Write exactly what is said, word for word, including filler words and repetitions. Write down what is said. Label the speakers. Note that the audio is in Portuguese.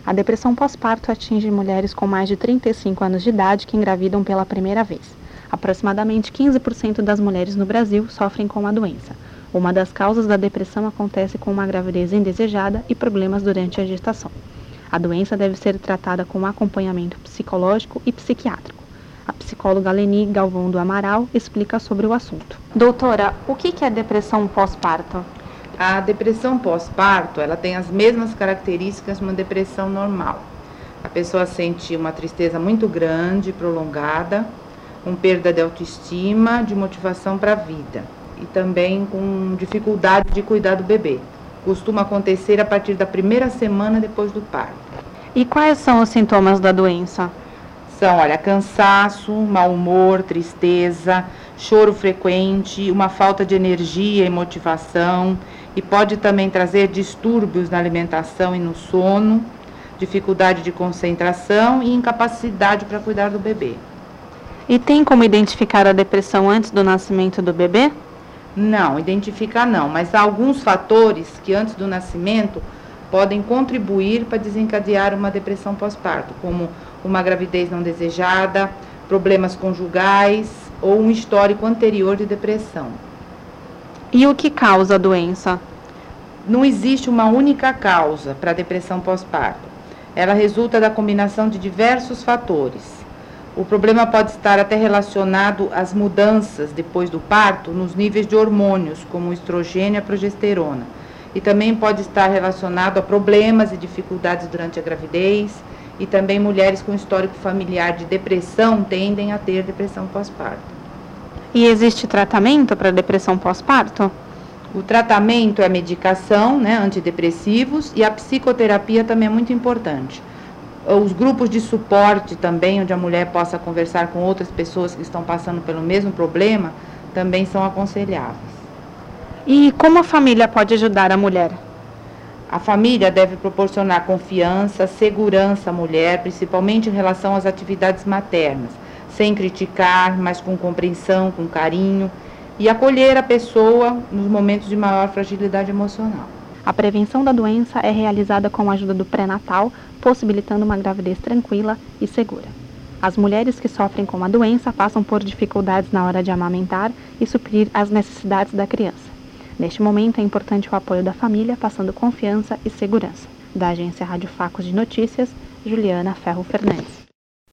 Speaker 1: A depressão pós-parto atinge mulheres com mais de trinta e cinco anos de idade que engravidam pela primeira vez. Aproximadamente quinze por cento das mulheres no Brasil sofrem com a doença. Uma das causas da depressão acontece com uma gravidez indesejada e problemas durante a gestação. A doença deve ser tratada com acompanhamento psicológico e psiquiátrico. A psicóloga Leni Galvão do Amaral explica sobre o assunto. Doutora, o que é depressão pós-parto?
Speaker 2: A depressão pós-parto, ela tem as mesmas características de uma depressão normal. A pessoa sente uma tristeza muito grande, prolongada, com perda de autoestima, de motivação para a vida e também com dificuldade de cuidar do bebê. Costuma acontecer a partir da primeira semana depois do parto.
Speaker 1: E quais são os sintomas da doença?
Speaker 2: São, olha, cansaço, mau humor, tristeza, choro frequente, uma falta de energia e motivação, e pode também trazer distúrbios na alimentação e no sono, dificuldade de concentração e incapacidade para cuidar do bebê.
Speaker 1: E tem como identificar a depressão antes do nascimento do bebê?
Speaker 2: Não, identificar não, mas há alguns fatores que antes do nascimento podem contribuir para desencadear uma depressão pós-parto, como uma gravidez não desejada, problemas conjugais ou um histórico anterior de depressão.
Speaker 1: E o que causa a doença?
Speaker 2: Não existe uma única causa para a depressão pós-parto. Ela resulta da combinação de diversos fatores. O problema pode estar até relacionado às mudanças depois do parto nos níveis de hormônios, como o estrogênio e a progesterona. E também pode estar relacionado a problemas e dificuldades durante a gravidez. E também mulheres com histórico familiar de depressão tendem a ter depressão pós-parto.
Speaker 1: E existe tratamento para depressão pós-parto?
Speaker 2: O tratamento é a medicação, né, antidepressivos, e a psicoterapia também é muito importante. Os grupos de suporte também, onde a mulher possa conversar com outras pessoas que estão passando pelo mesmo problema, também são aconselháveis.
Speaker 1: E como a família pode ajudar a mulher?
Speaker 2: A família deve proporcionar confiança, segurança à mulher, principalmente em relação às atividades maternas, sem criticar, mas com compreensão, com carinho, e acolher a pessoa nos momentos de maior fragilidade emocional.
Speaker 1: A prevenção da doença é realizada com a ajuda do pré-natal, possibilitando uma gravidez tranquila e segura. As mulheres que sofrem com a doença passam por dificuldades na hora de amamentar e suprir as necessidades da criança. Neste momento é importante o apoio da família, passando confiança e segurança. Da agência Rádio Facos de Notícias, Juliana Ferro Fernandes.